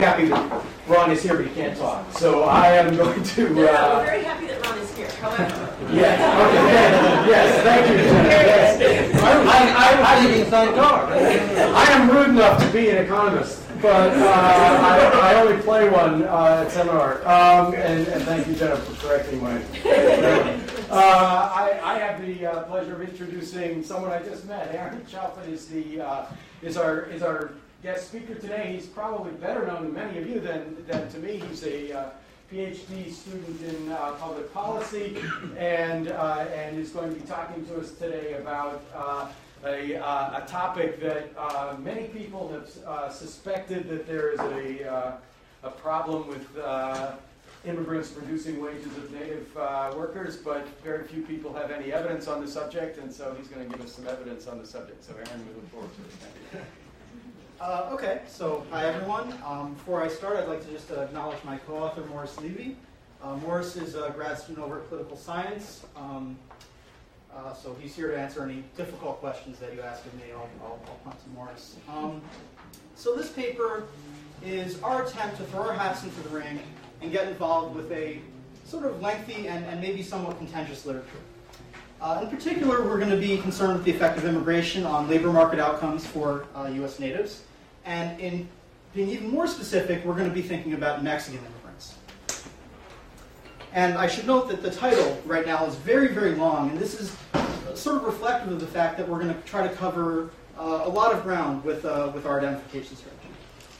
Happy that Ron is here, but he can't talk. So I am going to. No, we're very happy that Ron is here. However. Yes. Okay. Yes. Thank you, Jenna. Yes. I am rude enough to be an economist, but I only play one at seminar. And thank you, Jenna, for correcting my. I have the pleasure of introducing someone I just met. Aaron Chalfant is our guest speaker today. He's probably better known to many of you than to me. He's a PhD student in public policy, and is going to be talking to us today about a topic that many people have suspected that there is a problem with immigrants reducing wages of native workers, but very few people have any evidence on the subject, and so he's going to give us some evidence on the subject. So Aaron, we look forward to it. Thank you. Okay, so hi everyone. Before I start, I'd like to just acknowledge my co-author, Morris Levy. Morris is a grad student over at Political Science, so he's here to answer any difficult questions that you ask of me. I'll punt to Morris. So this paper is our attempt to throw our hats into the ring and get involved with a sort of lengthy and maybe somewhat contentious literature. In particular, we're going to be concerned with the effect of immigration on labor market outcomes for U.S. natives. And in being even more specific, we're going to be thinking about Mexican immigrants. And I should note that the title right now is very, very long, and this is sort of reflective of the fact that we're going to try to cover a lot of ground with our identification strategy.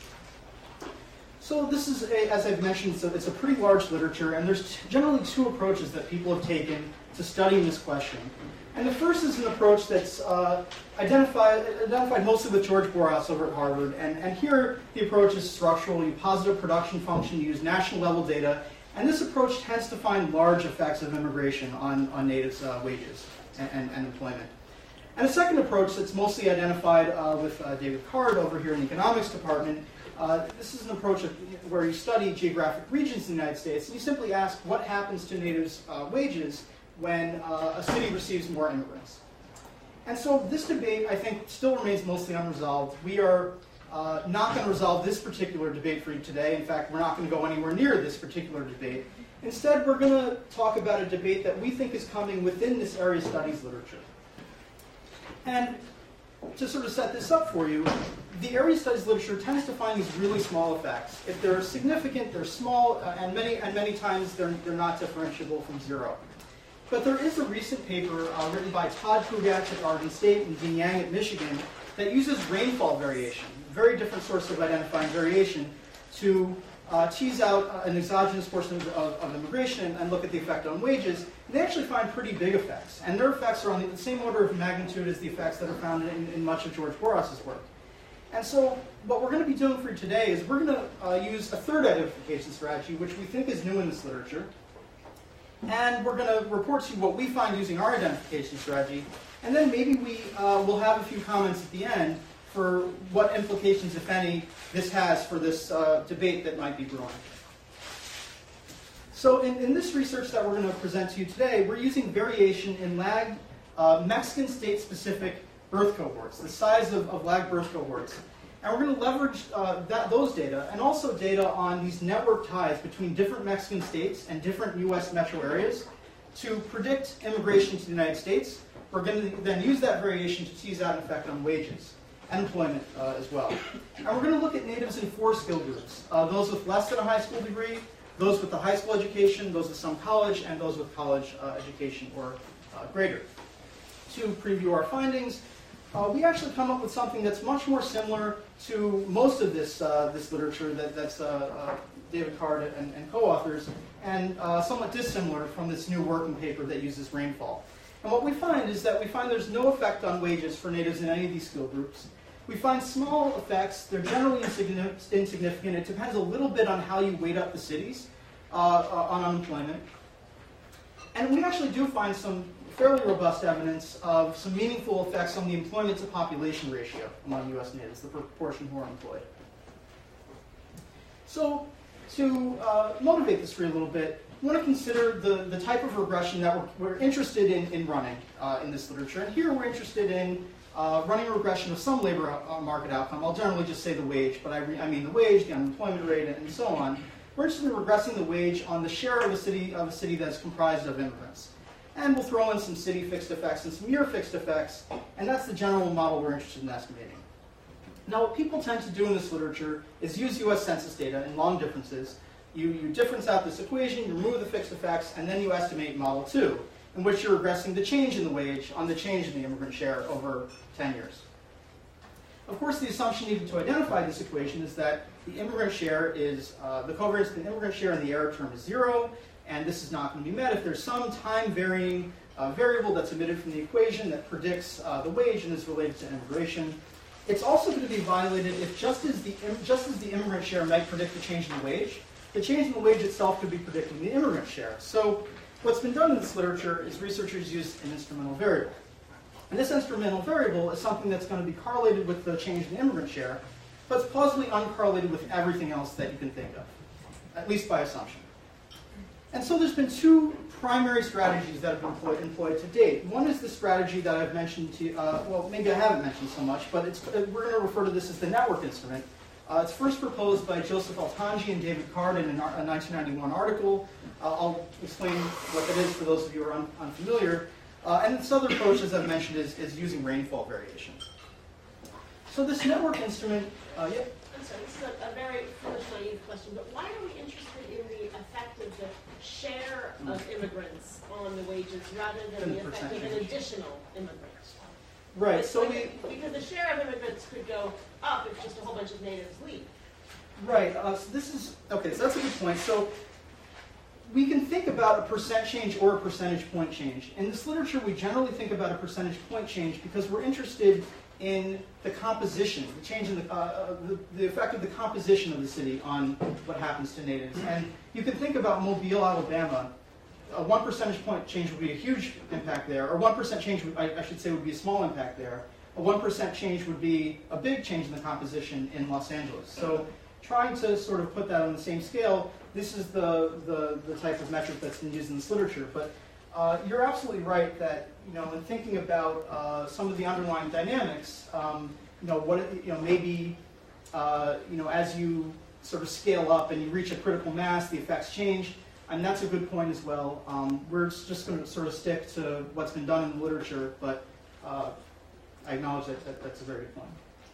So this is, as I've mentioned, it's a pretty large literature, and there's generally two approaches that people have taken to studying this question. And the first is an approach that's identified mostly with George Boras over at Harvard. And here the approach is structural. You posit a production function, you use national level data, and this approach tends to find large effects of immigration on natives' wages and employment. And a second approach that's mostly identified with David Card over here in the economics department. This is an approach where you study geographic regions in the United States, and you simply ask what happens to natives' wages when a city receives more immigrants. And so this debate, I think, still remains mostly unresolved. We are not going to resolve this particular debate for you today. In fact, we're not going to go anywhere near this particular debate. Instead, we're going to talk about a debate that we think is coming within this area studies literature. And to sort of set this up for you, the area studies literature tends to find these really small effects. If they're significant, they're small, and many times they're not differentiable from zero. But there is a recent paper written by Todd Pugatch at Oregon State and Dean Yang at Michigan that uses rainfall variation, a very different source of identifying variation, to tease out an exogenous portion of immigration and look at the effect on wages. And they actually find pretty big effects. And their effects are on the same order of magnitude as the effects that are found in much of George Boras's work. And so what we're going to be doing for you today is we're going to use a third identification strategy, which we think is new in this literature. And we're going to report to you what we find using our identification strategy. And then maybe we will have a few comments at the end for what implications, if any, this has for this debate that might be brewing. So in this research that we're going to present to you today, we're using variation in lagged Mexican state-specific birth cohorts, the size of lagged birth cohorts. And we're going to leverage those data and also data on these network ties between different Mexican states and different U.S. metro areas to predict immigration to the United States. We're going to then use that variation to tease out an effect on wages and employment as well. And we're going to look at natives in 4 skill groups, those with less than a high school degree, those with a high school education, those with some college, and those with college education or greater. To preview our findings, we actually come up with something that's much more similar to most of this literature that's David Card and co-authors, and somewhat dissimilar from this new working paper that uses rainfall. And what we find is that there's no effect on wages for natives in any of these skill groups. We find small effects. They're generally insignificant. It depends a little bit on how you weight up the cities on unemployment. And we actually do find some fairly robust evidence of some meaningful effects on the employment to population ratio among U.S. natives, the proportion who are employed. So to motivate this for you a little bit, we want to consider the type of regression that we're interested in running in this literature. And here we're interested in running a regression of some labor market outcome. I'll generally just say the wage, but I mean the wage, the unemployment rate, and so on. We're interested in regressing the wage on the share of a city that's comprised of immigrants. And we'll throw in some city fixed effects and some year fixed effects, and that's the general model we're interested in estimating. Now, what people tend to do in this literature is use US Census data in long differences. You difference out this equation, you remove the fixed effects, and then you estimate model 2, in which you're regressing the change in the wage on the change in the immigrant share over 10 years. Of course, the assumption needed to identify this equation is that the immigrant share is, the covariance between the immigrant share and the error term is 0, and this is not going to be met if there's some time-varying variable that's omitted from the equation that predicts the wage and is related to immigration. It's also going to be violated if just as the immigrant share might predict the change in the change in the wage itself could be predicting the immigrant share. So what's been done in this literature is researchers use an instrumental variable. And this instrumental variable is something that's going to be correlated with the change in the immigrant share, but it's plausibly uncorrelated with everything else that you can think of, at least by assumption. And so there's been two primary strategies that have been employed to date. One is the strategy that I've mentioned to, well, maybe I haven't mentioned so much, but we're going to refer to this as the network instrument. It's first proposed by Joseph Altanji and David Card in a 1991 article. I'll explain what that is for those of you who are unfamiliar. And this other approach, as I've mentioned, is using rainfall variation. So this network instrument, I'm sorry, this is a very foolish, naive question, but why are we interested in the effect of the share of immigrants on the wages rather than the effect of an additional immigrant? Right, so because the share of immigrants could go up if just a whole bunch of natives leave. Right, so this is, okay, so that's a good point. So we can think about a percent change or a percentage point change. In this literature, we generally think about a percentage point change because we're interested in the composition, the change in the effect of the composition of the city on what happens to natives. And you can think about Mobile, Alabama. A 1 percentage point change would be a huge impact there, or 1% change, I should say, would be a small impact there. A 1% change would be a big change in the composition in Los Angeles. So trying to sort of put that on the same scale, this is the type of metric that's been used in this literature. But you're absolutely right that, in thinking about some of the underlying dynamics, maybe as you sort of scale up and you reach a critical mass, the effects change. And that's a good point as well. We're just going to sort of stick to what's been done in the literature, but I acknowledge that that's a very good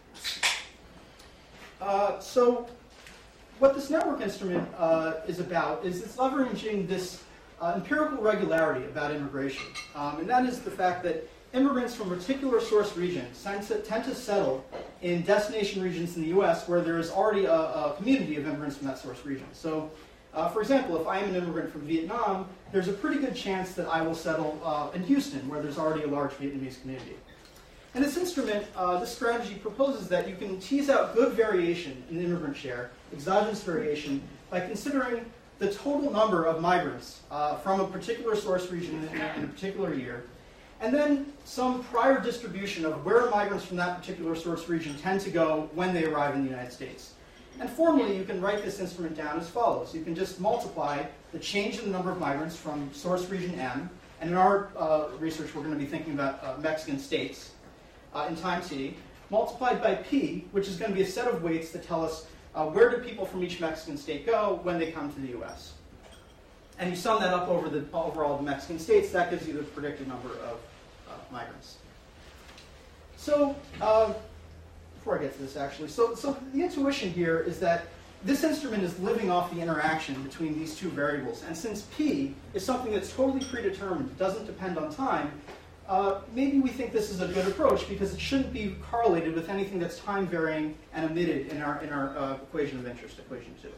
point. So what this network instrument is about is it's leveraging this empirical regularity about immigration. And that is the fact that immigrants from particular source regions tend to settle in destination regions in the US where there is already a community of immigrants from that source region. So for example, if I am an immigrant from Vietnam, there's a pretty good chance that I will settle in Houston, where there's already a large Vietnamese community. And this instrument, this strategy proposes that you can tease out good variation in the immigrant share, exogenous variation, by considering the total number of migrants from a particular source region in a particular year, and then some prior distribution of where migrants from that particular source region tend to go when they arrive in the United States. And formally, you can write this instrument down as follows. You can just multiply the change in the number of migrants from source region M, and in our research we're going to be thinking about Mexican states, in time t, multiplied by p, which is going to be a set of weights that tell us where do people from each Mexican state go when they come to the US. And you sum that up over all the Mexican states, that gives you the predicted number of migrants. So, before I get to this actually, so the intuition here is that this instrument is living off the interaction between these two variables. And since p is something that's totally predetermined, doesn't depend on time, maybe we think this is a good approach because it shouldn't be correlated with anything that's time varying and omitted in our equation of interest, equation 2.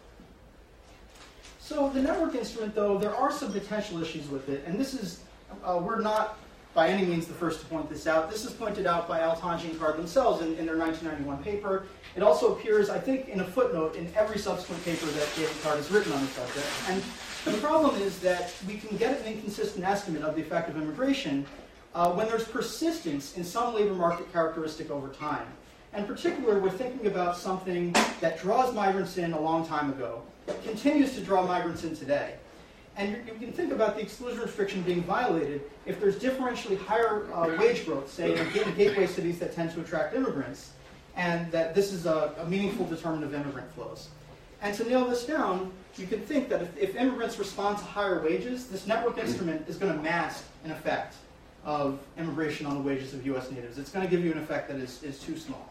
So the network instrument, though, there are some potential issues with it, and this is, we're not by any means the first to point this out. This is pointed out by Altanji and Card themselves in their 1991 paper. It also appears, I think, in a footnote in every subsequent paper that David Card has written on the subject. And the problem is that we can get an inconsistent estimate of the effect of immigration when there's persistence in some labor market characteristic over time. In particular, we're thinking about something that draws migrants in a long time ago, continues to draw migrants in today. And you can think about the exclusion restriction being violated if there's differentially higher wage growth, say in gateway cities that tend to attract immigrants, and that this is a meaningful determinant of immigrant flows. And to nail this down, you can think that if immigrants respond to higher wages, this network instrument is going to mask an effect of immigration on the wages of US natives. It's going to give you an effect that is too small.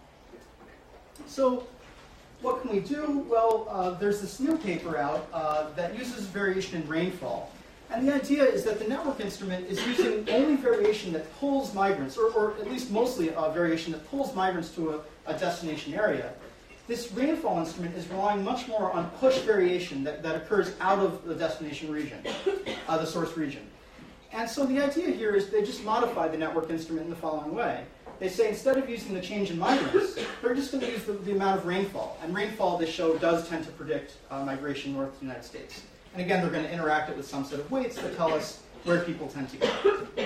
So what can we do? Well, there's this new paper out that uses variation in rainfall. And the idea is that the network instrument is using only variation that pulls migrants, or at least mostly variation that pulls migrants to a destination area. This rainfall instrument is relying much more on push variation that occurs out of the destination region, the source region. And so the idea here is they just modify the network instrument in the following way. They say instead of using the change in migrants, they're just going to use the amount of rainfall. And rainfall, they show, does tend to predict migration north to the United States. And again, they're going to interact it with some set of weights that tell us where people tend to go.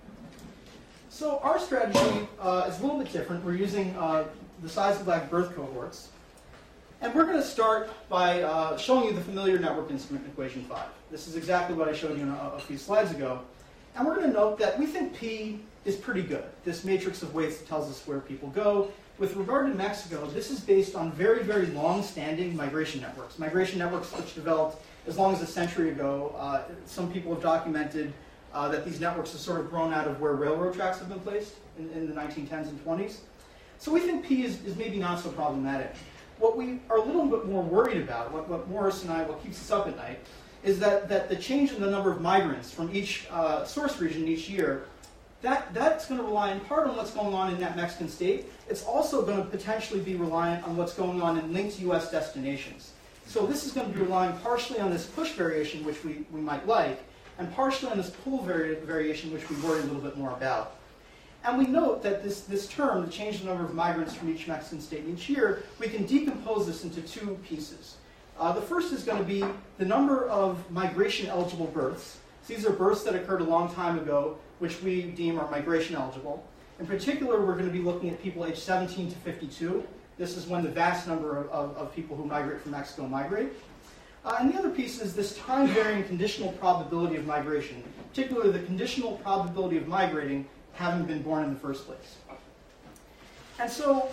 So our strategy is a little bit different. We're using the size of black birth cohorts. And we're going to start by showing you the familiar network instrument in equation 5. This is exactly what I showed you a few slides ago. And we're going to note that we think P is pretty good, this matrix of weights that tells us where people go. With regard to Mexico, this is based on very, very long-standing migration networks which developed as long as a century ago. Some people have documented that these networks have sort of grown out of where railroad tracks have been placed in the 1910s and 20s. So we think P is maybe not so problematic. What we are a little bit more worried about, what Morris and I, what keeps us up at night, is that the change in the number of migrants from each source region each year, that's going to rely in part on what's going on in that Mexican state. It's also going to potentially be reliant on what's going on in linked US destinations. So this is going to be relying partially on this push variation, which we might like, and partially on this pull variation, which we worry a little bit more about. And we note that this term, the change in the number of migrants from each Mexican state each year, we can decompose this into two pieces. The first is going to be the number of migration-eligible births. So these are births that occurred a long time ago, which we deem are migration-eligible. In particular, we're going to be looking at people aged 17 to 52. This is when the vast number of people who migrate from Mexico migrate. And the other piece is this time-varying conditional probability of migration, particularly the conditional probability of migrating having been born in the first place. And so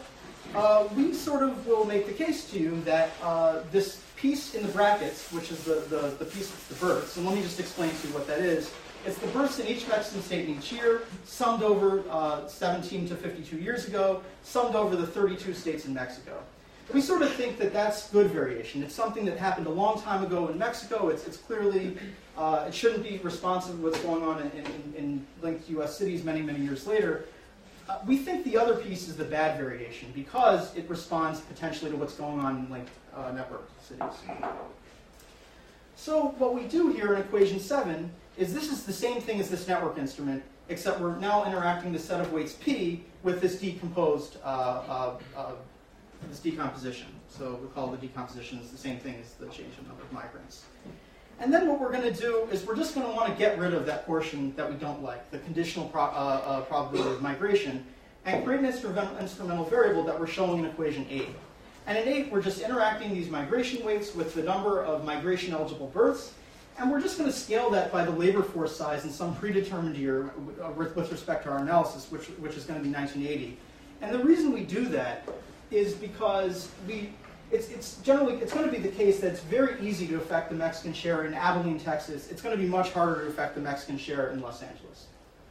we sort of will make the case to you that this piece in the brackets, which is the piece that's the births, and let me just explain to you what that is. It's the births in each Mexican state in each year, summed over 17 to 52 years ago, summed over the 32 states in Mexico. We sort of think that that's good variation. It's something that happened a long time ago in Mexico. It's clearly, it shouldn't be responsive to what's going on in linked US cities many, many years later. We think the other piece is the bad variation because it responds potentially to what's going on in linked network cities. So what we do here in equation 7 is this is the same thing as this network instrument, except we're now interacting the set of weights P with this decomposed this decomposition. So recall the decomposition is the same thing as the change in number of migrants. And then what we're going to do is we're just going to want to get rid of that portion that we don't like, the conditional probability of migration, and create an instrumental variable that we're showing in equation 8. And in 8, we're just interacting these migration weights with the number of migration-eligible births, and we're just going to scale that by the labor force size in some predetermined year with respect to our analysis, which is going to be 1980. And the reason we do that is because it's going to be the case that it's very easy to affect the Mexican share in Abilene, Texas. It's going to be much harder to affect the Mexican share in Los Angeles.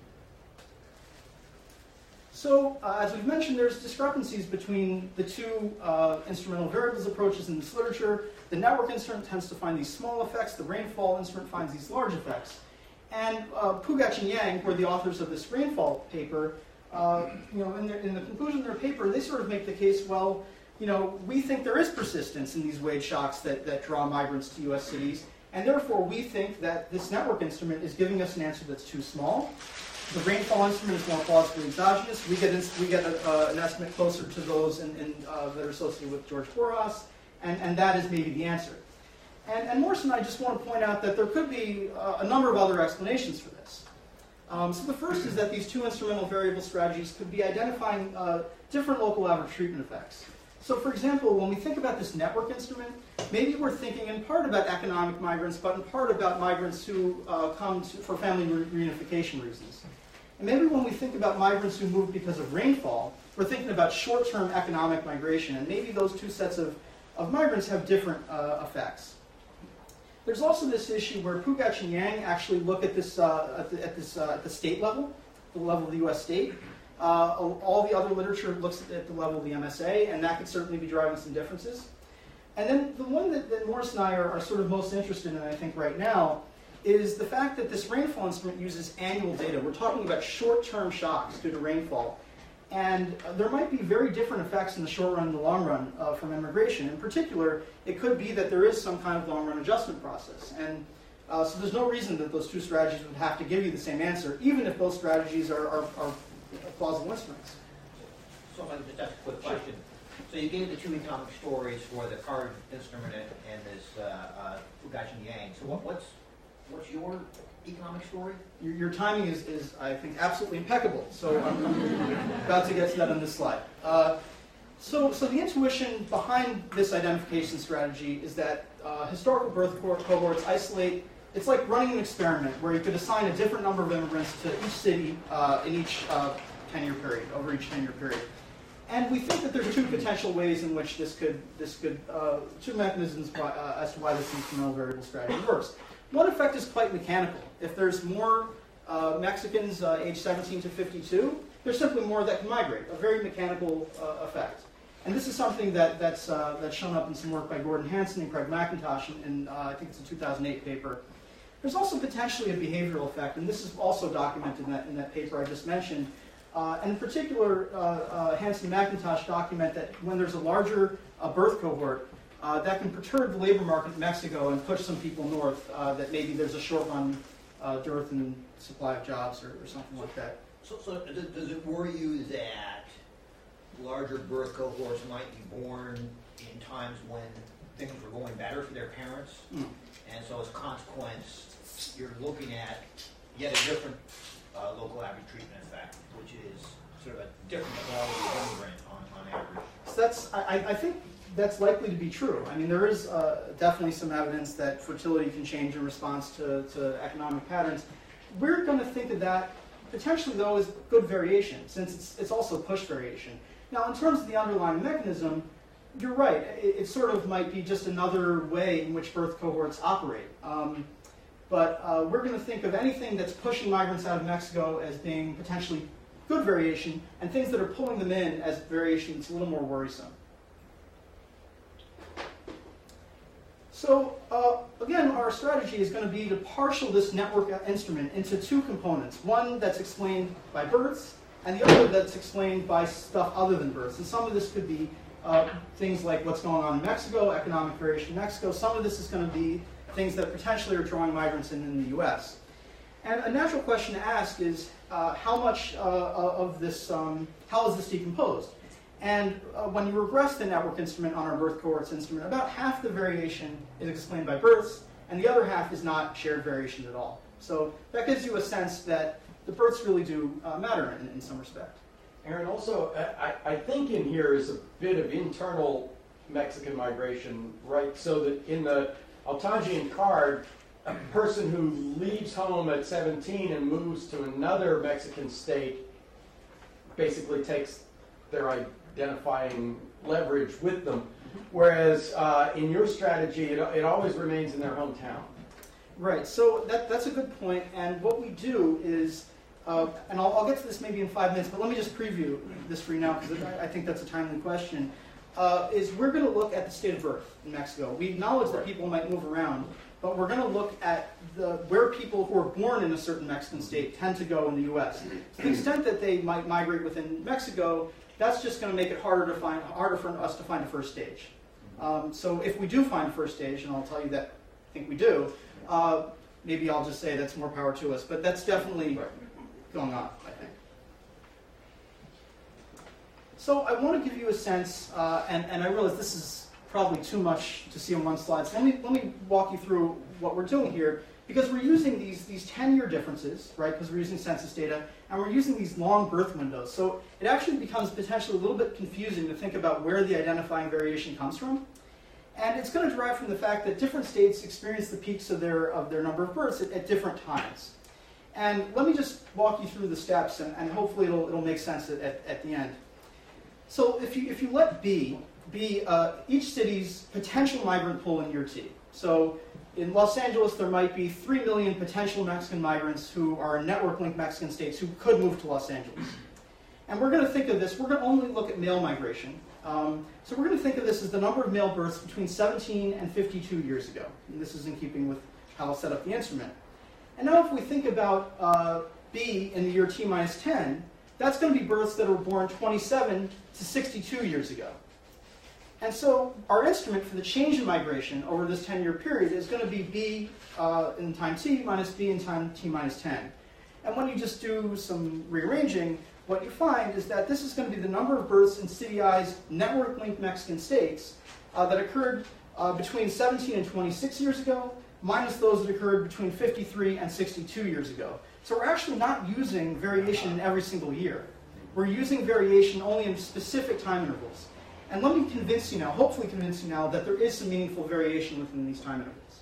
So, as we've mentioned, there's discrepancies between the two instrumental variables approaches in this literature. The network instrument tends to find these small effects. The rainfall instrument finds these large effects. And Pugac and Yang, who are the authors of this rainfall paper, in the conclusion of their paper, they sort of make the case, well, we think there is persistence in these wage shocks that draw migrants to US cities, and therefore we think that this network instrument is giving us an answer that's too small. The rainfall instrument is more plausibly exogenous. We get an estimate closer to those that are associated with George Borjas, and that is maybe the answer. And Morris and I just want to point out that there could be a number of other explanations for this. So the first is that these two instrumental variable strategies could be identifying different local average treatment effects. So for example, when we think about this network instrument, maybe we're thinking in part about economic migrants, but in part about migrants who come for family reunification reasons. And maybe when we think about migrants who move because of rainfall, we're thinking about short-term economic migration, and maybe those two sets of migrants have different effects. There's also this issue where Pugac and Yang actually look at this at the state level, the level of the U.S. state. All the other literature looks at the level of the MSA, and that could certainly be driving some differences. And then the one that Morris and I are sort of most interested in, I think, right now, is the fact that this rainfall instrument uses annual data. We're talking about short-term shocks due to rainfall. And there might be very different effects in the short run and the long run from immigration. In particular, it could be that there is some kind of long-run adjustment process. And so there's no reason that those two strategies would have to give you the same answer, even if those strategies are plausible instruments. So if I could just ask a quick question. So you gave the two economic stories for the card instrument and this Pugac and Yang. So what's your economic story? Your timing is, I think, absolutely impeccable. So I'm about to get to that on this slide. So the intuition behind this identification strategy is that historical birth cohorts isolate. It's like running an experiment where you could assign a different number of immigrants to each city in each 10-year period, over each 10-year period. And we think that there's two potential ways in which two mechanisms as to why this incremental variable strategy works. One effect is quite mechanical. If there's more Mexicans aged 17 to 52, there's simply more that can migrate, a very mechanical effect. And this is something that's shown up in some work by Gordon Hanson and Craig McIntosh in I think it's a 2008 paper. There's also potentially a behavioral effect, and this is also documented in that paper I just mentioned. And in particular, Hanson and McIntosh document that when there's a larger birth cohort, that can perturb the labor market in Mexico and push some people north, that maybe there's a short-run dearth in supply of jobs or something like that. So does it worry you that larger birth cohorts might be born in times when things were going better for their parents? And so as a consequence, you're looking at yet a different local average treatment effect, which is sort of a different quality of immigrant on average. So I think that's likely to be true. I mean, there is definitely some evidence that fertility can change in response to economic patterns. We're going to think of that potentially, though, as good variation, since it's also push variation. Now, in terms of the underlying mechanism, you're right. It sort of might be just another way in which birth cohorts operate. But we're going to think of anything that's pushing migrants out of Mexico as being potentially good variation, and things that are pulling them in as variation that's a little more worrisome. So again, our strategy is going to be to partial this network instrument into two components. One that's explained by births, and the other that's explained by stuff other than births. And some of this could be things like what's going on in Mexico, economic variation in Mexico. Some of this is going to be things that potentially are drawing migrants in the US. And a natural question to ask is how much of this, how is this decomposed? And when you regress the network instrument on our birth cohorts instrument, about half the variation is explained by births, and the other half is not shared variation at all. So that gives you a sense that the births really do matter in some respect. Aaron, also, I think in here is a bit of internal Mexican migration, right? So that in the Altagian card, a person who leaves home at 17 and moves to another Mexican state basically takes their identifying leverage with them, whereas in your strategy, it always remains in their hometown. Right, so that's a good point, and what we do is, and I'll get to this maybe in 5 minutes, but let me just preview this for you now, because I think that's a timely question, is we're going to look at the state of birth in Mexico. We acknowledge that people might move around, but we're going to look at where people who are born in a certain Mexican state tend to go in the U.S. To the extent that they might migrate within Mexico, that's just going to make it harder for us to find a first stage. So if we do find a first stage, and I'll tell you that I think we do, maybe I'll just say that's more power to us. But that's definitely going on, I think. So I want to give you a sense, and I realize this is probably too much to see on one slide. So let me walk you through what we're doing here. because we're using these 10-year differences, right, because we're using census data, and we're using these long birth windows. So it actually becomes potentially a little bit confusing to think about where the identifying variation comes from. And it's going to derive from the fact that different states experience the peaks of their number of births at different times. And let me just walk you through the steps, and hopefully it'll make sense at the end. So if you let B be each city's potential migrant pool in year T. So in Los Angeles, there might be 3 million potential Mexican migrants who are in network-linked Mexican states who could move to Los Angeles. And we're going to think of this, we're going to only look at male migration. So we're going to think of this as the number of male births between 17 and 52 years ago. And this is in keeping with how I'll set up the instrument. And now if we think about B in the year T minus 10, that's going to be births that were born 27 to 62 years ago. And so our instrument for the change in migration over this 10-year period is going to be B in time T minus B in time T minus 10. And when you just do some rearranging, what you find is that this is going to be the number of births in City I's network-linked Mexican states that occurred between 17 and 26 years ago, minus those that occurred between 53 and 62 years ago. So we're actually not using variation in every single year. We're using variation only in specific time intervals. And let me convince you now, hopefully convince you now, that there is some meaningful variation within these time intervals.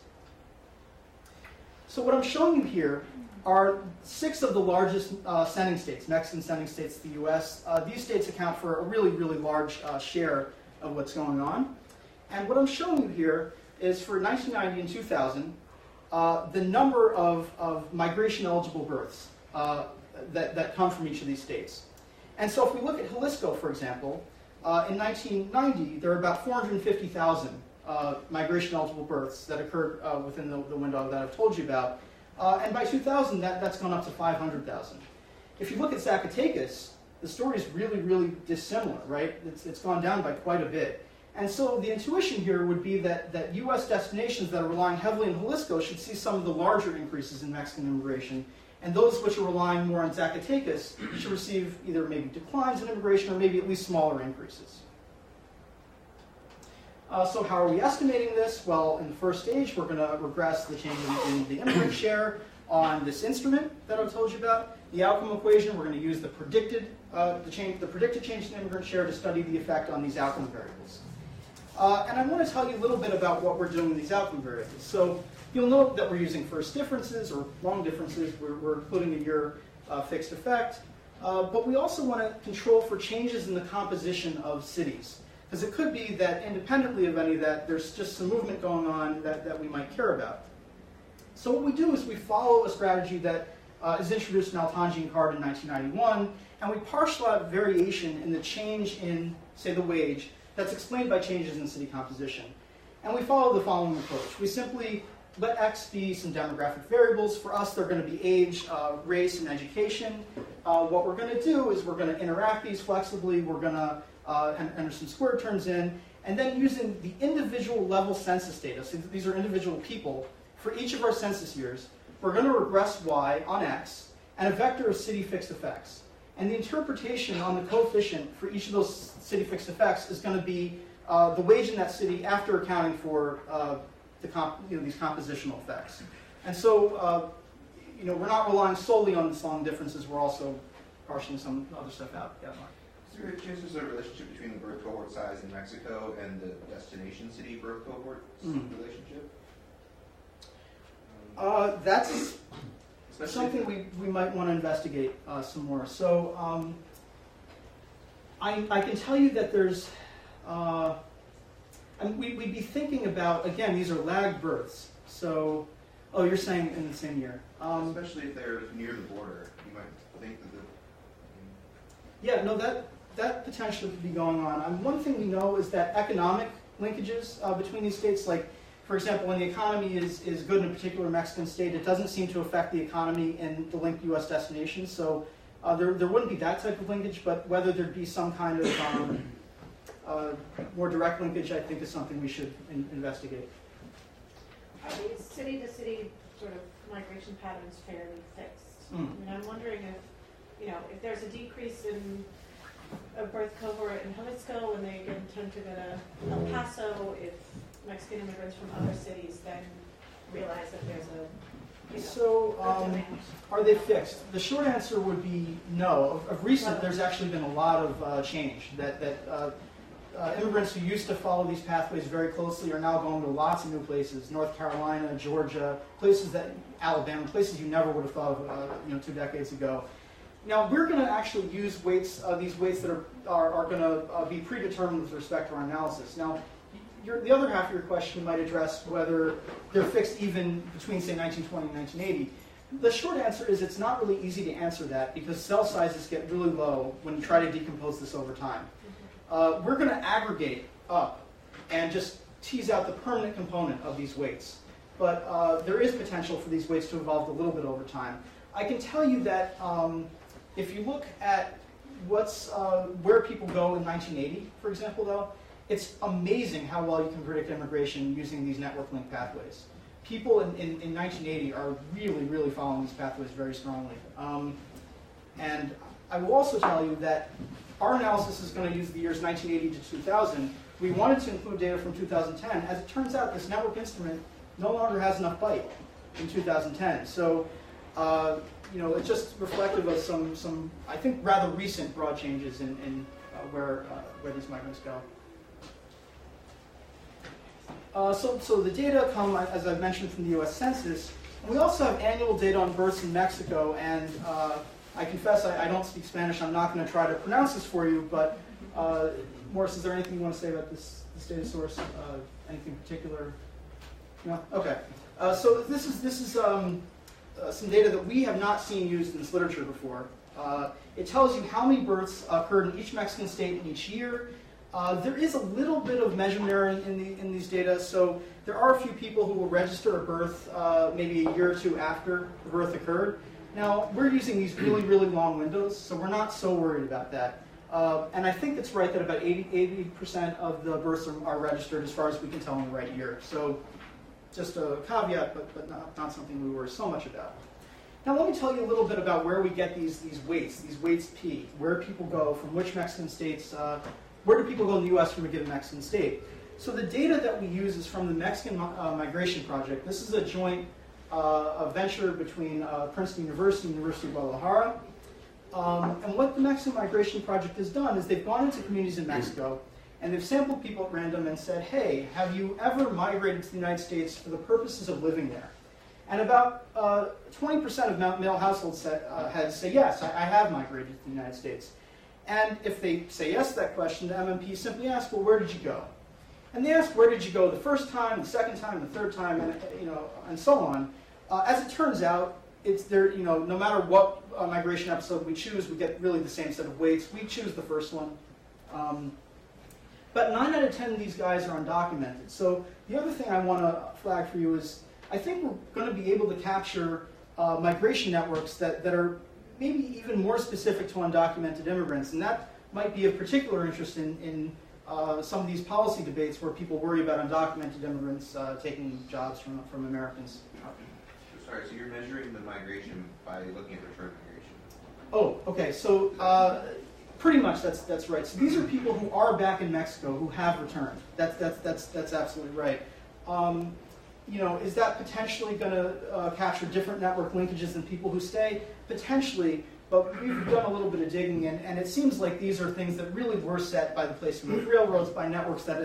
So what I'm showing you here are 6 of the largest sending states, Mexican sending states to the US. These states account for a really, really large share of what's going on. And what I'm showing you here is for 1990 and 2000, the number of migration-eligible births that come from each of these states. And so if we look at Jalisco, for example, in 1990, there were about 450,000 migration-eligible births that occurred within the window that I've told you about. And by 2000, that's gone up to 500,000. If you look at Zacatecas, the story is really, really dissimilar, right? It's gone down by quite a bit. And so the intuition here would be that US destinations that are relying heavily on Jalisco should see some of the larger increases in Mexican immigration, and those which are relying more on Zacatecas should receive either maybe declines in immigration or maybe at least smaller increases. So how are we estimating this? Well, in the first stage, we're going to regress the change in the immigrant share on this instrument that I told you about. The outcome equation, we're going to use the predicted change in immigrant share to study the effect on these outcome variables. And I want to tell you a little bit about what we're doing with these outcome variables. So you'll note that we're using first differences or long differences. We're including a year fixed effect. But we also want to control for changes in the composition of cities. Because it could be that independently of any of that, there's just some movement going on that we might care about. So what we do is we follow a strategy that is introduced in Altanji and Card in 1991, and we parcel out variation in the change in, say, the wage that's explained by changes in city composition. And we follow the following approach. We simply let X be some demographic variables. For us, they're going to be age, race, and education. What we're going to do is we're going to interact these flexibly. We're going to enter some square terms in, and then using the individual level census data, so these are individual people, for each of our census years, we're going to regress Y on X and a vector of city fixed effects. And the interpretation on the coefficient for each of those city fixed effects is going to be the wage in that city after accounting for these compositional effects. And so we're not relying solely on these long differences, we're also parceling some other stuff out. Yeah, Mark. Is there a chance there's a relationship between the birth cohort size in Mexico and the destination city birth cohort relationship? That's something we might want to investigate some more. So I can tell you that there's, we'd be thinking about, again, these are lagged births. So, oh, you're saying in the same year. Especially if they're near the border, you might think that Yeah, no, that potentially could be going on. One thing we know is that economic linkages between these states, like, for example, when the economy is good in a particular Mexican state, it doesn't seem to affect the economy in the linked U.S. destinations. So there wouldn't be that type of linkage, but whether there'd be some kind of more direct linkage, I think is something we should investigate. Are these city-to-city sort of migration patterns fairly fixed? I mean, I'm wondering if there's a decrease in a birth cohort in Jalisco and they again tend to go to El Paso, if Mexican immigrants from other cities then realize that there's a So, are they fixed? The short answer would be no. Of recent, there's actually been a lot of change. Immigrants who used to follow these pathways very closely are now going to lots of new places: North Carolina, Georgia, Alabama, places you never would have thought of 2 decades ago. Now, we're going to actually use weights, these weights that are going to be predetermined with respect to our analysis. Now, the other half of your question might address whether they're fixed even between, say, 1920 and 1980. The short answer is it's not really easy to answer that because cell sizes get really low when you try to decompose this over time. We're going to aggregate up and just tease out the permanent component of these weights. But there is potential for these weights to evolve a little bit over time. I can tell you that if you look at where people go in 1980, for example, though, it's amazing how well you can predict immigration using these network link pathways. People in 1980 are really, really following these pathways very strongly. And I will also tell you that our analysis is going to use the years 1980 to 2000. We wanted to include data from 2010. As it turns out, this network instrument no longer has enough bite in 2010. So, it's just reflective of some I think, rather recent broad changes in where these migrants go. So the data come, as I've mentioned, from the U.S. Census. And we also have annual data on births in Mexico. And I confess I don't speak Spanish. I'm not going to try to pronounce this for you. But Morris, is there anything you want to say about this data source? Anything particular? No? Okay. So this is some data that we have not seen used in this literature before. It tells you how many births occurred in each Mexican state in each year. There is a little bit of measurement error in these data, so there are a few people who will register a birth maybe a year or two after the birth occurred. Now, we're using these really, really long windows, so we're not so worried about that. And I think it's right that about 80% of the births are registered as far as we can tell in the right year. So just a caveat, but not something we worry so much about. Now let me tell you a little bit about where we get these weights P, where people go from which Mexican states, where do people go in the US from a given Mexican state. So the data that we use is from the Mexican Migration Project. This is a joint venture between Princeton University and University of Guadalajara. And what the Mexican Migration Project has done is they've gone into communities in Mexico and they've sampled people at random and said, hey, have you ever migrated to the United States for the purposes of living there? And about 20% of male households say, yes, I have migrated to the United States. And if they say yes to that question, the MMP simply asks, well, where did you go? And they ask, where did you go the first time, the second time, the third time, and so on. As it turns out, no matter what migration episode we choose, we get really the same set of weights. We choose the first one. But 9 out of 10 of these guys are undocumented. So the other thing I want to flag for you is I think we're going to be able to capture migration networks that are maybe even more specific to undocumented immigrants. And that might be of particular interest in some of these policy debates where people worry about undocumented immigrants taking jobs from Americans. Sorry, so you're measuring the migration by looking at return migration? Oh, okay. So pretty much that's right. So these are people who are back in Mexico who have returned. That's absolutely right. Is that potentially going to capture different network linkages than people who stay? Potentially, but we've done a little bit of digging, and it seems like these are things that really were set by the placement of railroads, by networks that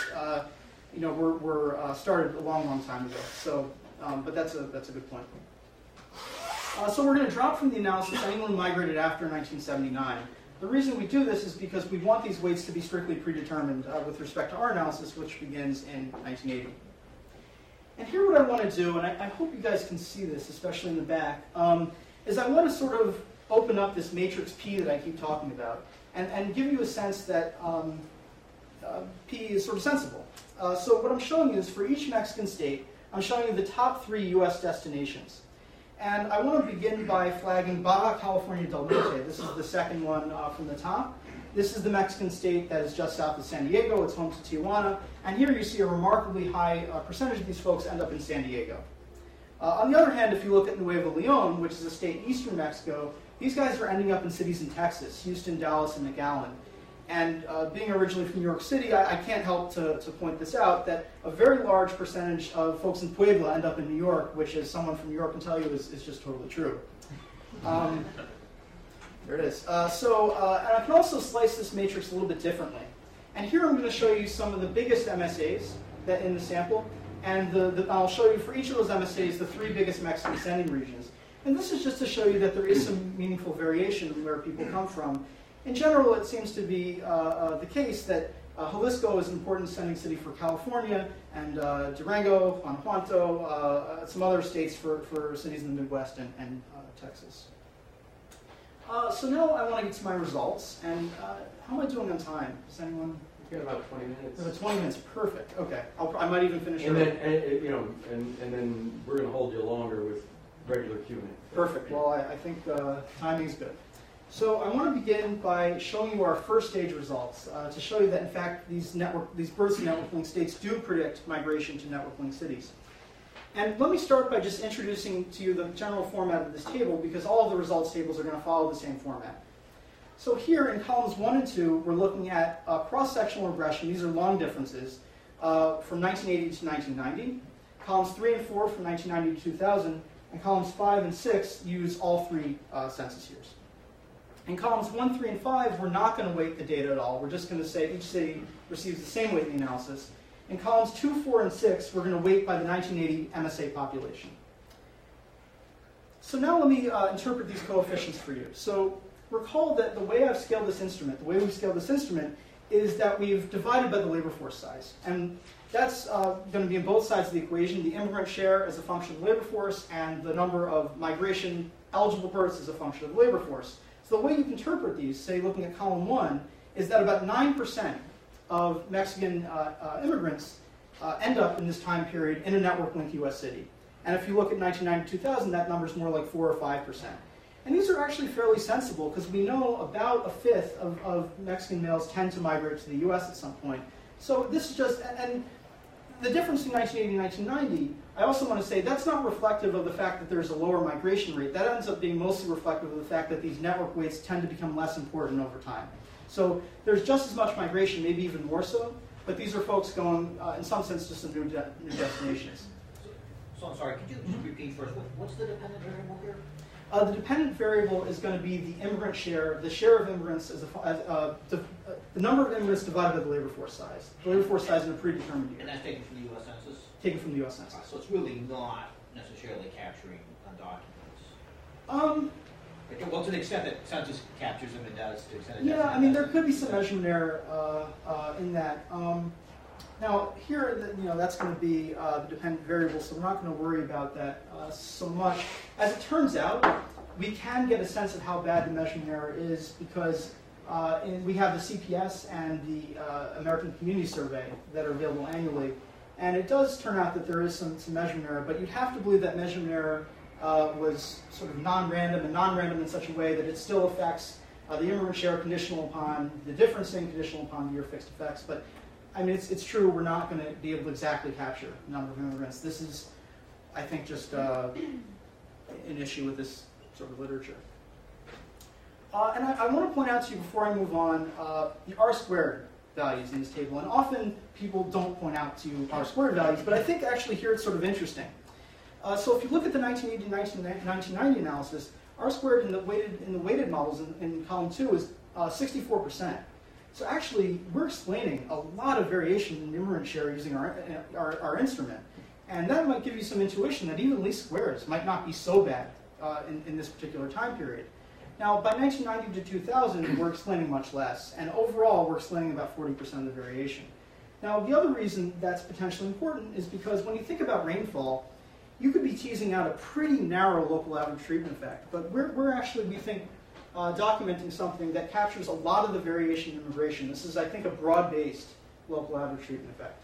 were started a long time ago. So, but that's a good point. So we're going to drop from the analysis anyone who migrated after 1979. The reason we do this is because we want these weights to be strictly predetermined with respect to our analysis, which begins in 1980. And here what I want to do, and I hope you guys can see this, especially in the back, is I want to sort of open up this matrix P that I keep talking about and give you a sense that P is sort of sensible. So what I'm showing you is for each Mexican state, I'm showing you the top 3 US destinations. And I want to begin by flagging Baja California del Norte. This is the second one from the top. This is the Mexican state that is just south of San Diego. It's home to Tijuana. And here you see a remarkably high percentage of these folks end up in San Diego. On the other hand, if you look at Nuevo Leon, which is a state in eastern Mexico, these guys are ending up in cities in Texas, Houston, Dallas, and McAllen. And being originally from New York City, I can't help to point this out, that a very large percentage of folks in Puebla end up in New York, which, as someone from New York can tell you, is just totally true. There it is. And I can also slice this matrix a little bit differently. And here I'm going to show you some of the biggest MSAs that in the sample, and I'll show you for each of those MSAs the 3 biggest Mexican sending regions. And this is just to show you that there is some meaningful variation in where people come from. In general, it seems to be the case that Jalisco is an important sending city for California, and Durango, Guanajuato, some other states for cities in the Midwest and Texas. So now I want to get to my results, and how am I doing on time? Does anyone? We've got about 20 minutes. About 20 minutes, perfect. Okay, I might even finish. And then, and then we're going to hold you longer with regular Q&A. Perfect. Well, I think timing's good. So I want to begin by showing you our first stage results to show you that in fact these births in network-linked states do predict migration to network-linked cities. And let me start by just introducing to you the general format of this table, because all of the results tables are going to follow the same format. So here in columns 1 and 2, we're looking at cross-sectional regression. These are long differences from 1980 to 1990. Columns 3 and 4 from 1990 to 2000. And columns 5 and 6 use all 3 census years. In columns 1, 3, and 5, we're not going to weight the data at all. We're just going to say each city receives the same weight in the analysis. In columns 2, 4, and 6, we're going to weight by the 1980 MSA population. So now let me interpret these coefficients for you. So recall that the way I've scaled this instrument, is that we've divided by the labor force size. And that's going to be in both sides of the equation. The immigrant share as a function of labor force, and the number of migration eligible births as a function of labor force. So the way you can interpret these, say looking at column 1, is that about 9% of Mexican immigrants end up in this time period in a network-linked U.S. city. And if you look at 1990-2000, that number is more like 4 or 5%. And these are actually fairly sensible, because we know about a fifth of Mexican males tend to migrate to the U.S. at some point. So this is just, and the difference in 1980 and 1990, I also want to say that's not reflective of the fact that there's a lower migration rate. That ends up being mostly reflective of the fact that these network weights tend to become less important over time. So there's just as much migration, maybe even more so, but these are folks going, in some sense, to some new destinations. So I'm sorry, could you just repeat first, what's the dependent variable here? The dependent variable is going to be the immigrant share, the share of immigrants the number of immigrants divided by the labor force size. The labor force size in a predetermined year. And that's taken from the U.S. Census? Taken from the U.S. Census. So it's really not necessarily capturing documents. Well, to the extent that census captures them, it does. To the extent it yeah, doesn't, I mean, there could be some measurement error in that. Now, here, that's going to be the dependent variable, so we're not going to worry about that so much. As it turns out, we can get a sense of how bad the measurement error is, because we have the CPS and the American Community Survey that are available annually. And it does turn out that there is some measurement error, but you'd have to believe that measurement error was sort of non-random, and non-random in such a way that it still affects the immigrant share conditional upon the differencing, conditional upon the year fixed effects. But I mean, it's true, we're not going to be able to exactly capture the number of immigrants. This is, I think, just an issue with this sort of literature. And I want to point out to you before I move on the R-squared values in this table. And often people don't point out to you R-squared values, but I think actually here it's sort of interesting. So if you look at the 1980 to 1990 analysis, R-squared in the weighted models in column 2 is 64%. So actually, we're explaining a lot of variation in immigrant share using our instrument. And that might give you some intuition that even least squares might not be so bad in this particular time period. Now, by 1990 to 2000, we're explaining much less. And overall, we're explaining about 40% of the variation. Now, the other reason that's potentially important is because when you think about rainfall, you could be teasing out a pretty narrow local average treatment effect. But we're actually, we think, documenting something that captures a lot of the variation in immigration. This is, I think, a broad-based local average treatment effect.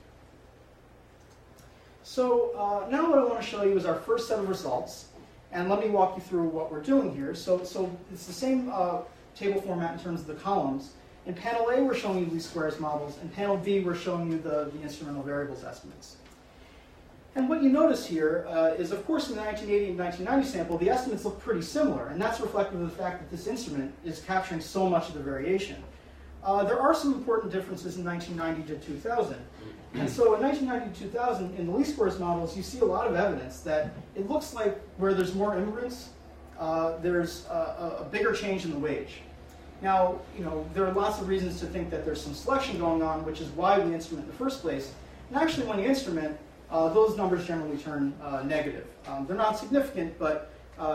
So now what I want to show you is our first set of results. And let me walk you through what we're doing here. So it's the same table format in terms of the columns. In panel A, we're showing you least squares models. In panel B, we're showing you the instrumental variables estimates. And what you notice here is, of course, in the 1980 and 1990 sample, the estimates look pretty similar. And that's reflective of the fact that this instrument is capturing so much of the variation. there are some important differences in 1990 to 2000. And so in 1990 to 2000, in the least squares models, you see a lot of evidence that it looks like where there's more immigrants, there's a bigger change in the wage. Now, there are lots of reasons to think that there's some selection going on, which is why we instrument in the first place. And actually, when you instrument, those numbers generally turn negative. They're not significant, but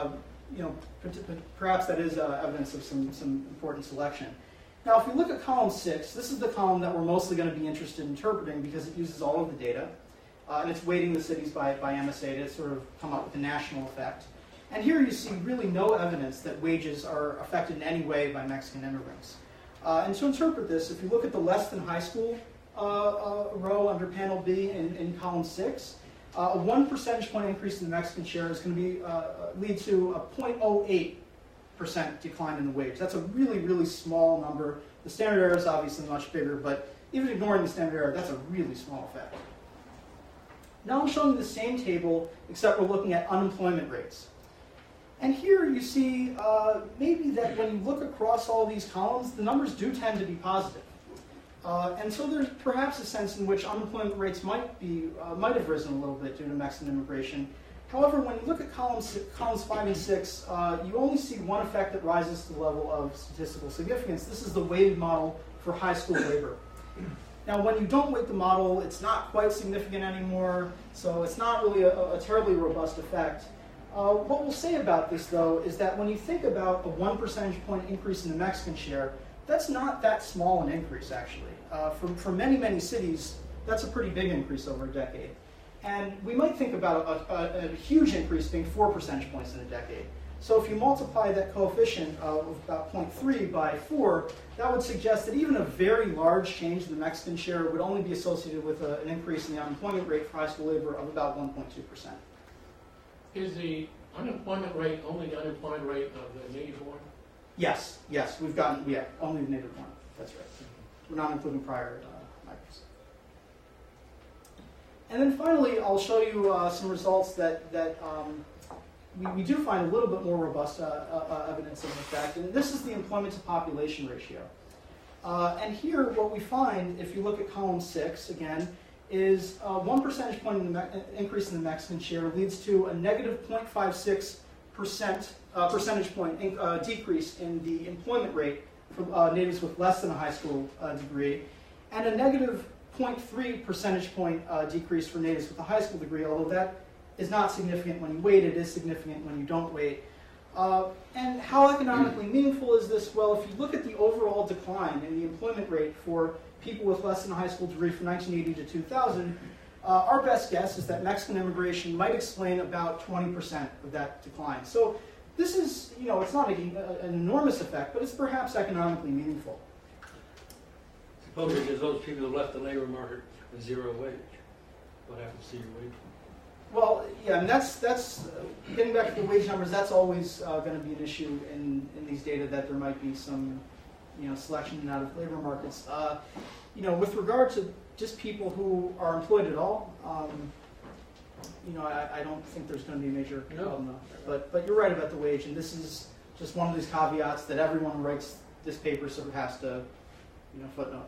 perhaps that is evidence of some important selection. Now, if you look at column 6, this is the column that we're mostly going to be interested in interpreting because it uses all of the data, and it's weighting the cities by MSA to sort of come up with a national effect. And here you see really no evidence that wages are affected in any way by Mexican immigrants. And to interpret this, if you look at the less than high school row under panel B in column 6, a 1 percentage point increase in the Mexican share is going to be lead to a 0.08% decline in the wage. That's a really, really small number. The standard error is obviously much bigger, but even ignoring the standard error, that's a really small effect. Now I'm showing you the same table, except we're looking at unemployment rates. And here you see maybe that when you look across all these columns, the numbers do tend to be positive. And so there's perhaps a sense in which unemployment rates might have risen a little bit due to Mexican immigration. However, when you look at columns 5 and 6, you only see one effect that rises to the level of statistical significance. This is the weighted model for high school labor. Now, when you don't weight the model, it's not quite significant anymore, so it's not really a terribly robust effect. What we'll say about this, though, is that when you think about a 1 percentage point increase in the Mexican share, that's not that small an increase, actually. For many, many cities, that's a pretty big increase over a decade. And we might think about a huge increase being 4 percentage points in a decade. So if you multiply that coefficient of about 0.3 by 4, that would suggest that even a very large change in the Mexican share would only be associated with an increase in the unemployment rate for high school labor of about 1.2%. Is the unemployment rate only the unemployment rate of the native born? Yes, we've gotten, only the native born. That's right. We're not including prior migrants. And then finally, I'll show you some results that we do find a little bit more robust evidence of effect. And this is the employment to population ratio. And here, what we find, if you look at column 6 again, is 1 percentage point increase in the Mexican share leads to a negative 0.56 percentage point decrease in the employment rate for natives with less than a high school degree, and a negative 0.3 percentage point decrease for natives with a high school degree, although that is not significant when you weight, it is significant when you don't weight. And how economically meaningful is this? Well, if you look at the overall decline in the employment rate for people with less than a high school degree from 1980 to 2000, our best guess is that Mexican immigration might explain about 20% of that decline. So this is, it's not an enormous effect, but it's perhaps economically meaningful. Supposing there's those people who left the labor market with zero wage, what happens to your wage? Well, yeah, and that's getting back to the wage numbers. That's always going to be an issue in these data, that there might be some, selection out of labor markets. With regard to just people who are employed at all, I don't think there's going to be a major problem. But you're right about the wage, and this is just one of these caveats that everyone who writes this paper sort of has to, footnote.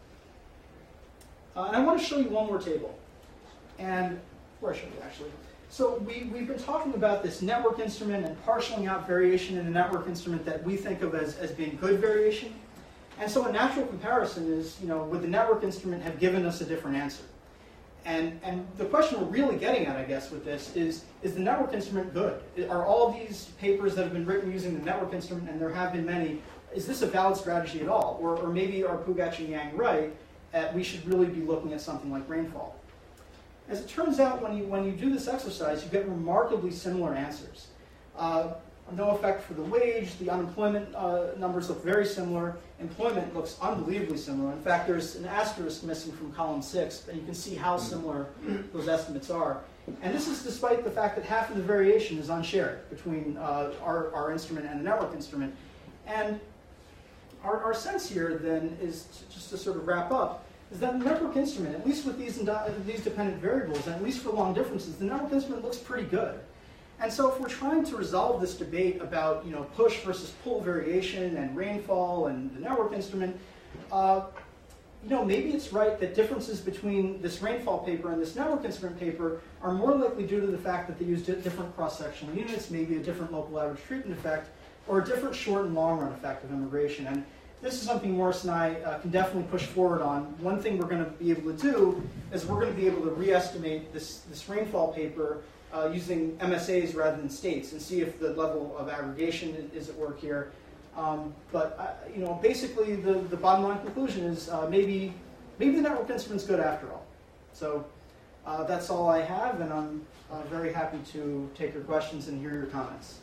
And I want to show you one more table, and where I show you actually. So we've been talking about this network instrument and partialing out variation in a network instrument that we think of as being good variation. And so a natural comparison is, would the network instrument have given us a different answer? And the question we're really getting at, I guess, with this is the network instrument good? Are all these papers that have been written using the network instrument, and there have been many, is this a valid strategy at all? Or maybe are Pugac and Yang right, we should really be looking at something like rainfall? As it turns out, when you do this exercise, you get remarkably similar answers. No effect for the wage. The unemployment numbers look very similar. Employment looks unbelievably similar. In fact, there's an asterisk missing from column 6, and you can see how similar those estimates are. And this is despite the fact that half of the variation is unshared between our instrument and the network instrument. And our sense here, then, is just to sort of wrap up, is that the network instrument, at least with these dependent variables, and at least for long differences, the network instrument looks pretty good. And so if we're trying to resolve this debate about push versus pull variation and rainfall and the network instrument, Maybe it's right that differences between this rainfall paper and this network instrument paper are more likely due to the fact that they use different cross-sectional units, maybe a different local average treatment effect, or a different short and long-run effect of immigration. And this is something Morris and I can definitely push forward on. One thing we're going to be able to do is we're going to be able to re-estimate this rainfall paper using MSAs rather than states and see if the level of aggregation is at work here. Basically the bottom line conclusion is maybe the network instrument's good after all. So that's all I have, and I'm very happy to take your questions and hear your comments.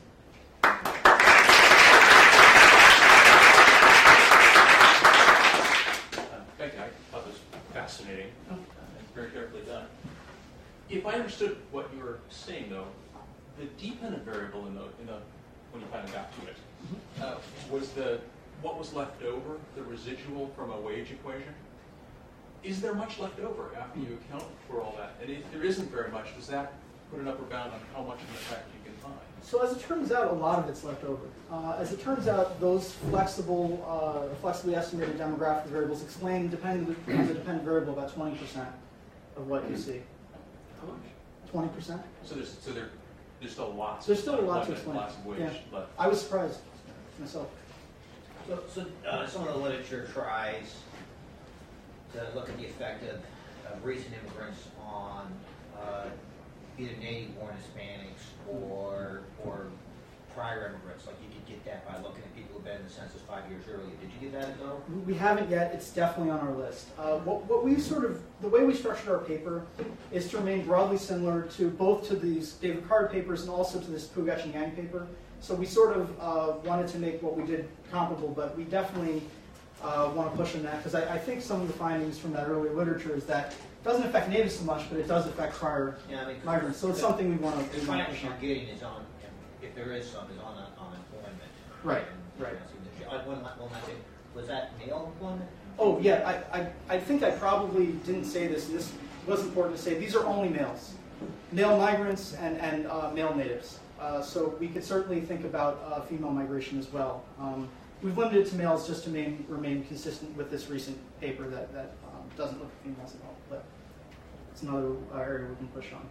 Thank you. I thought this was fascinating and very carefully done. If I understood what you were saying, though, the dependent variable in the when you finally got to it was what was left over, the residual from a wage equation. Is there much left over after you account for all that? And if there isn't very much, does that put an upper bound on how much of an effect you can find? So as it turns out, a lot of it's left over. As it turns out, those flexibly estimated demographic variables explain, depending on the dependent variable, about 20% of what you see. How much? 20%. So there's still lots. There's still a lot to of explain. lots of wage left. I was surprised myself. So some of the literature tries to look at the effect of recent immigrants on either native-born Hispanics or prior immigrants. Like you could get that by looking at people who've been in the census 5 years earlier. Did you get that though? We haven't yet. It's definitely on our list. The way we structured our paper is to remain broadly similar to both to these David Card papers and also to this Pugac and Yang paper. So we sort of wanted to make what we did comparable, but we definitely want to push on that because I think some of the findings from that earlier literature is that it doesn't affect natives so much, but it does affect prior migrants. So it's something we want to The push financial on. getting is on, if there is some, is on unemployment. Right, And, right. Was that male employment? Oh, yeah, I think I probably didn't say this, and this was important to say. These are only males. Male migrants and male natives. So we could certainly think about female migration as well. We've limited it to males just to remain consistent with this recent paper that doesn't look at females at all. But it's another area we can push on.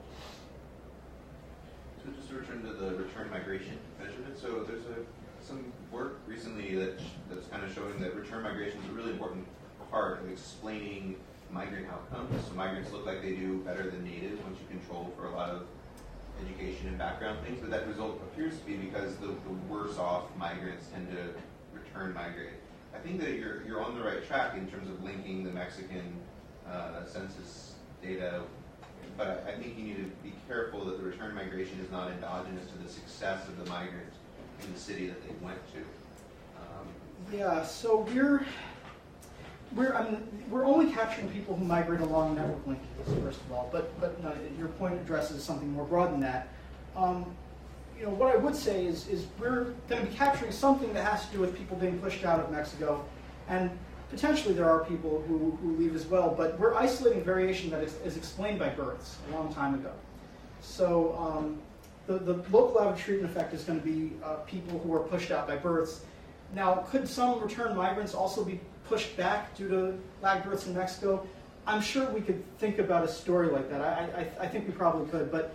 So just to return to the return migration measurement, so there's some work recently that's kind of showing that return migration is a really important part of explaining migrant outcomes. So migrants look like they do better than natives once you control for a lot of education and background things, but that result appears to be because the worse off migrants tend to return migrate. I think that you're on the right track in terms of linking the Mexican census data, but I think you need to be careful that the return migration is not endogenous to the success of the migrant in the city that they went to. Yeah, so we're only capturing people who migrate along network linkages, first of all. But no, your point addresses something more broad than that. What I would say is we're going to be capturing something that has to do with people being pushed out of Mexico, and potentially there are people who leave as well. But we're isolating variation that is explained by births a long time ago. So the local average treatment effect is going to be people who are pushed out by births. Now, could some return migrants also be pushed back due to lag births in Mexico? I'm sure we could think about a story like that. I think we probably could, but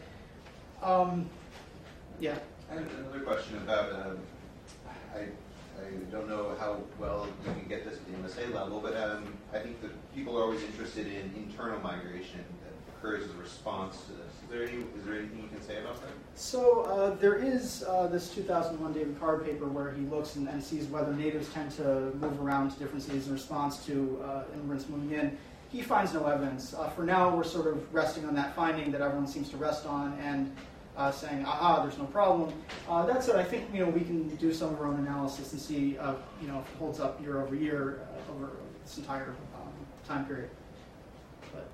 yeah. I have another question about, I don't know how well you can get this at the MSA level, but I think that people are always interested in internal migration that occurs as a response to this. Is there anything you can say about that? So there is this 2001 David Card paper where he looks and sees whether natives tend to move around to different cities in response to immigrants moving in. He finds no evidence. For now, we're sort of resting on that finding that everyone seems to rest on and saying, there's no problem. That said, I think we can do some of our own analysis and see if it holds up year over year over this entire time period. But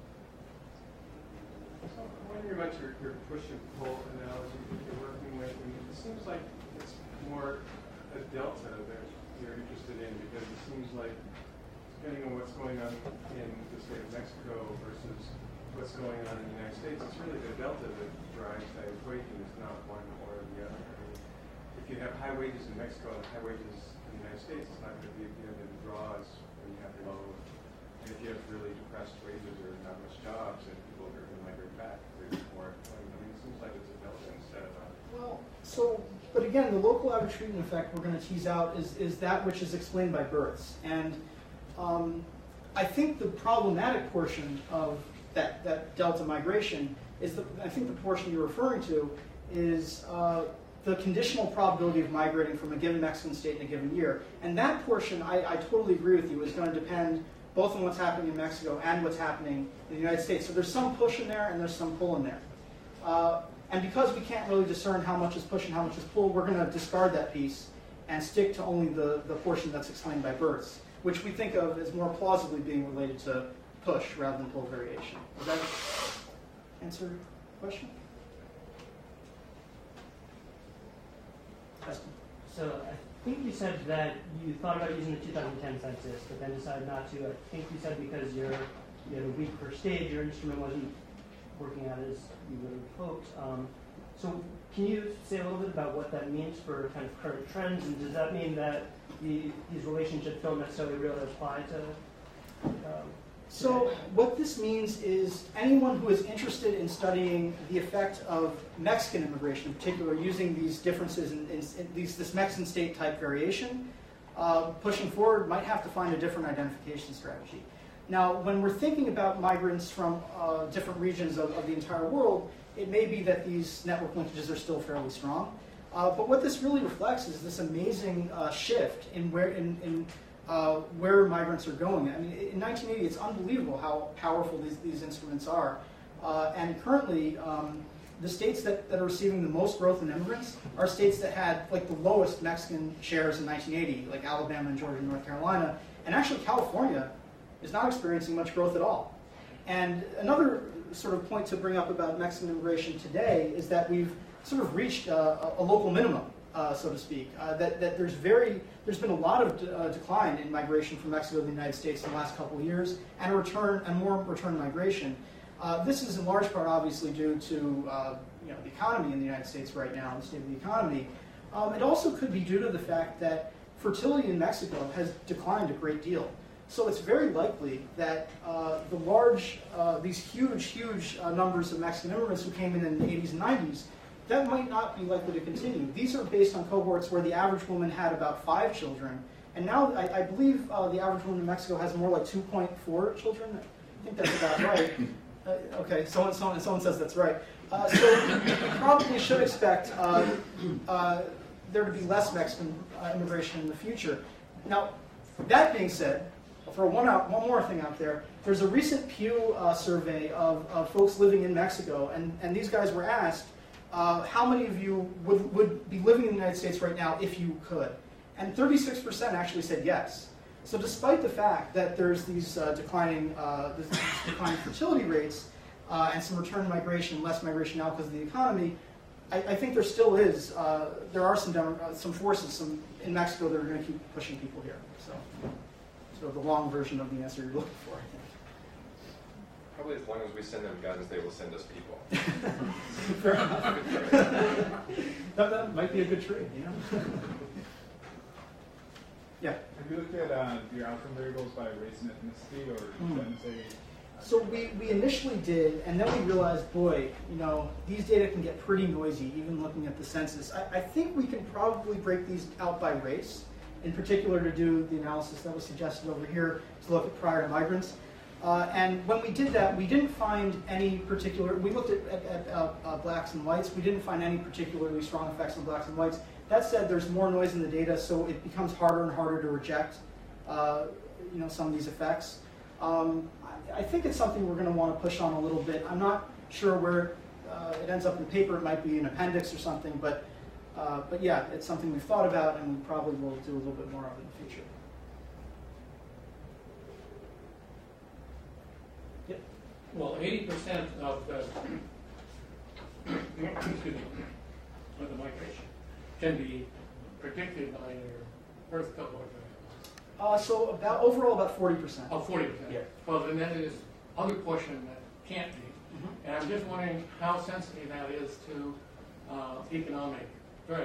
So I'm wondering about your push and pull analogy that you're working with. I mean, it seems like it's more a delta that you're interested in because it seems like depending on what's going on in the state of Mexico versus what's going on in the United States, it's really the delta that drives that equation. It's not one or the other. I mean, if you have high wages in Mexico and high wages in the United States, it's not going to be the draws when you have low. And if you have really depressed wages or not much jobs, and people are going to migrate back, there's more employment. I mean, it seems like it's a delta instead of a. Well, so, but again, the local average treatment effect we're going to tease out is that which is explained by births. And I think the problematic portion of that delta migration is, I think the portion you're referring to is the conditional probability of migrating from a given Mexican state in a given year. And that portion, I totally agree with you, is going to depend both on what's happening in Mexico and what's happening in the United States. So there's some push in there and there's some pull in there. And because we can't really discern how much is push and how much is pull, we're going to discard that piece and stick to only the portion that's explained by births, which we think of as more plausibly being related to push rather than pull variation. Does that answer the question? So I think you said that you thought about using the 2010 census, but then decided not to. I think you said because you had a week per stage, your instrument wasn't working out as you would have hoped. So can you say a little bit about what that means for kind of current trends, and does that mean that these relationships don't necessarily really apply to So what this means is anyone who is interested in studying the effect of Mexican immigration, in particular, using these differences in this Mexican state type variation, pushing forward might have to find a different identification strategy. Now, when we're thinking about migrants from different regions of the entire world, it may be that these network linkages are still fairly strong. But what this really reflects is this amazing shift in where migrants are going. I mean, in 1980, it's unbelievable how powerful these instruments are. And currently, the states that are receiving the most growth in immigrants are states that had like the lowest Mexican shares in 1980, like Alabama and Georgia and North Carolina. And actually, California is not experiencing much growth at all. And another sort of point to bring up about Mexican immigration today is that we've sort of reached a local minimum, so to speak. That there's been a lot of decline in migration from Mexico to the United States in the last couple of years, and more return migration. This is in large part obviously due to the economy in the United States right now, the state of the economy. It also could be due to the fact that fertility in Mexico has declined a great deal. So it's very likely that these huge numbers of Mexican immigrants who came in the 80s and 90s, that might not be likely to continue. These are based on cohorts where the average woman had about 5 children. And now I believe the average woman in Mexico has more like 2.4 children. I think that's about right. Okay, someone says that's right. So we probably should expect there to be less Mexican immigration in the future. Now, that being said, for one more thing out there, there's a recent Pew survey of folks living in Mexico, and these guys were asked, how many of you would be living in the United States right now if you could? And 36% actually said yes. So despite the fact that there's these declining fertility rates and some return migration, less migration now because of the economy, I think there still is, there are some forces in Mexico that are going to keep pushing people here. So the long version of the answer you're looking for, I think. Probably as long as we send them guns, they will send us people. Fair enough. that might be a good trade, you know? Yeah. Have you looked at your outcome variables by race and ethnicity, or then say? So we initially did, and then we realized, boy, these data can get pretty noisy, even looking at the census. I think we can probably break these out by race, in particular to do the analysis that was suggested over here to look at prior to migrants. And when we did that, we didn't find any particular, we looked at blacks and whites, we didn't find any particularly strong effects on blacks and whites. That said, there's more noise in the data, so it becomes harder and harder to reject some of these effects. I think it's something we're going to want to push on a little bit. I'm not sure where it ends up in the paper. It might be an appendix or something, but yeah, it's something we've thought about, and we probably will do a little bit more of in the future. Yep. Well, 80% of the migration can be predicted by your birth cohort. So overall about 40%. Oh, 40%. Yeah. Well, then there's other portion that can't be. Mm-hmm. And I'm just wondering how sensitive that is to economic variables.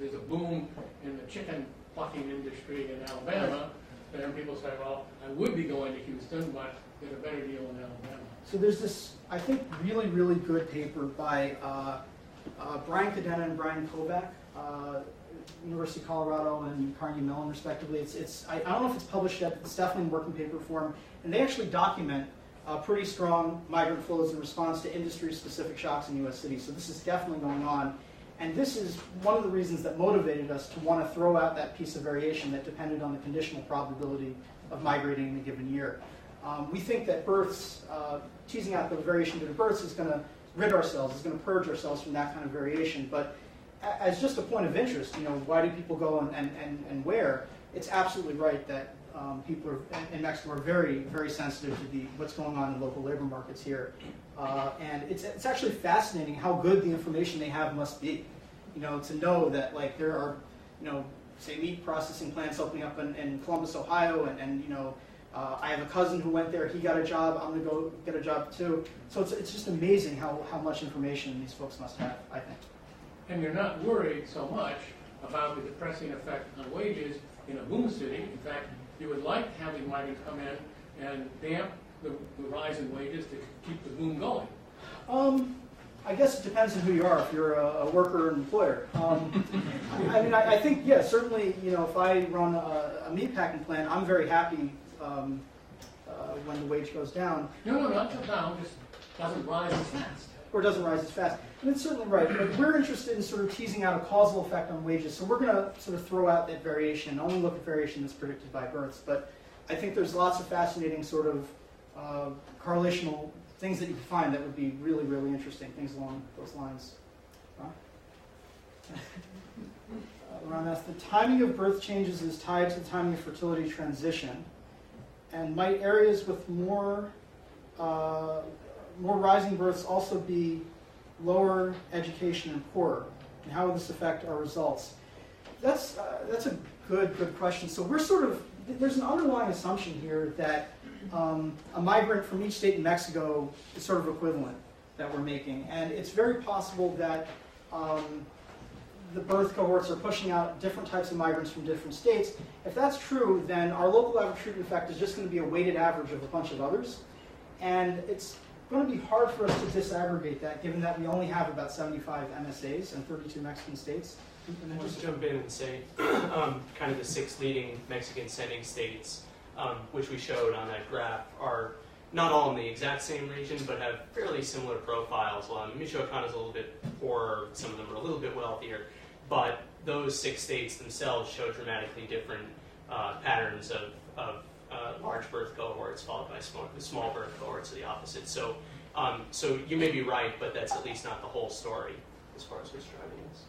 there's a boom in the chicken plucking industry in Alabama, then people say, well, I would be going to Houston, but get a better deal in Alabama. So there's this, I think, really, really good paper by Brian Cadena and Brian Kovac, University of Colorado and Carnegie Mellon, respectively. I don't know if it's published yet, but it's definitely in working paper form. And they actually document pretty strong migrant flows in response to industry-specific shocks in U.S. cities. So this is definitely going on. And this is one of the reasons that motivated us to want to throw out that piece of variation that depended on the conditional probability of migrating in a given year. We think that births, teasing out the variation due to births, is going to rid ourselves, is going to purge ourselves from that kind of variation. But as just a point of interest, why do people go and where? It's absolutely right that people in Mexico are very, very sensitive to what's going on in local labor markets here. And it's actually fascinating how good the information they have must be. To know that there are, say meat processing plants opening up in Columbus, Ohio, and I have a cousin who went there, he got a job, I'm going to go get a job too. So it's just amazing how much information these folks must have, I think. And you're not worried so much about the depressing effect on wages in a boom city. In fact, you would like having migrants come in and damp the rise in wages to keep the boom going. I guess it depends on who you are, if you're a worker or an employer. I think, yeah, certainly, if I run a meatpacking plant, I'm very happy when the wage goes down. No, not go down, just doesn't rise as fast. Or doesn't rise as fast. And it's certainly right, but we're interested in sort of teasing out a causal effect on wages, so we're going to sort of throw out that variation, only look at variation that's predicted by births. But I think there's lots of fascinating sort of correlational things that you can find that would be really, really interesting, things along those lines. Ron asked, the timing of birth changes is tied to the timing of fertility transition, and might areas with more rising births also be lower education and poorer? And how would this affect our results? That's a good question. So we're there's an underlying assumption here that a migrant from each state in Mexico is sort of equivalent that we're making. And it's very possible that the birth cohorts are pushing out different types of migrants from different states. If that's true, then our local average treatment effect is just going to be a weighted average of a bunch of others. And it's going to be hard for us to disaggregate that, given that we only have about 75 MSAs in 32 Mexican states. And then just jump in and say, kind of the 6 leading Mexican sending states, which we showed on that graph, are not all in the exact same region, but have fairly similar profiles. Michoacan is a little bit poorer, some of them are a little bit wealthier, but those 6 states themselves show dramatically different patterns of large birth cohorts followed by small birth cohorts of the opposite. So, so you may be right, but that's at least not the whole story as far as what's driving this.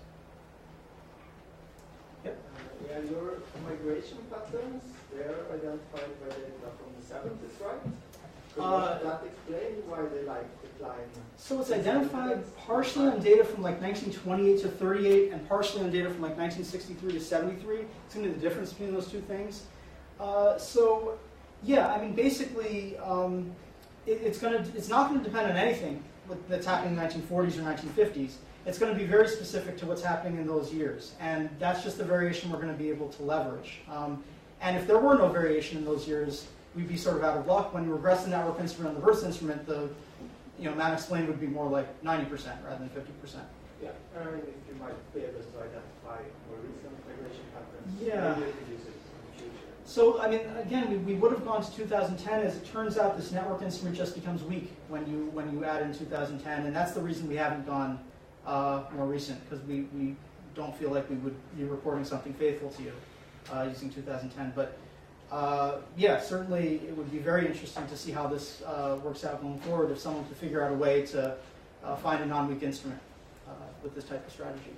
Yep. Yeah, your migration patterns, they're identified by data from the 70s, right? Could that explain why they decline? So it's identified partially on data from 1928 to 38 and partially on data from 1963 to 73. It's going to be the difference between those two things. So yeah, basically it's not going to depend on anything that's happening in the 1940s or 1950s. It's going to be very specific to what's happening in those years, and that's just the variation we're going to be able to leverage. And if there were no variation in those years, we'd be sort of out of luck. When you regress the network instrument and the birth instrument, the amount explained would be more like 90% rather than 50%. Yeah, if you might be able to identify more recent migration patterns. Yeah. Maybe you could use it in the future. So, again, we would have gone to 2010. As it turns out, this network instrument just becomes weak when you add in 2010, and that's the reason we haven't gone more recent, because we don't feel like we would be reporting something faithful to you using 2010. But yeah, certainly it would be very interesting to see how this works out going forward if someone could figure out a way to find a non-weak instrument with this type of strategy.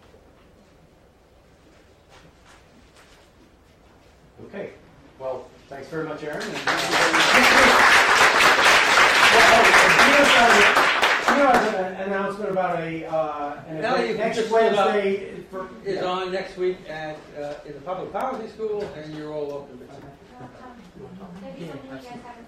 Okay. Well, thanks very much, Aaron. An announcement about an event next Wednesday. Is on next week at in the Public Policy School, and you're all welcome. Maybe something you guys have